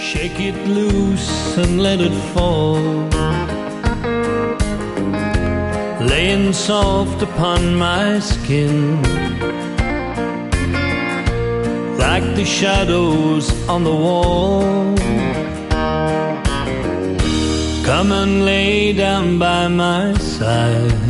Shake it loose and let it fall, laying soft upon my skin, like the shadows on the wall. Come and lay down by my side,